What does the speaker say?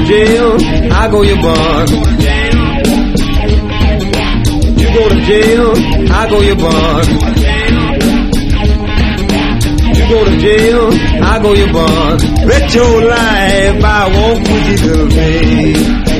to jail, I go your bond. You go to jail, I go your bond. You go to jail, I go your bond. Bet your life I won't put you to the bed.